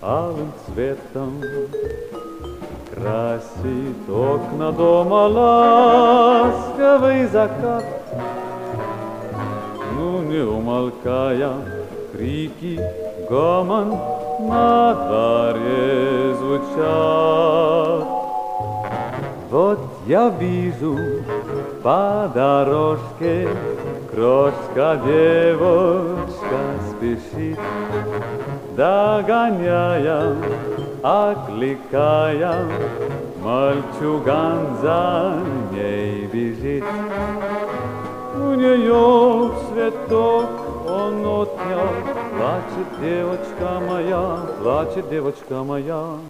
алым цветом красит окна дома ласковый закат. Ну, не умолкая, крики, гомон на дворе звучат. Вот я вижу по дорожке крошка-девочка спешит, догоняя, окликая, мальчуган за ней бежит. У нее цветок он отнял, плачет девочка моя, плачет девочка моя.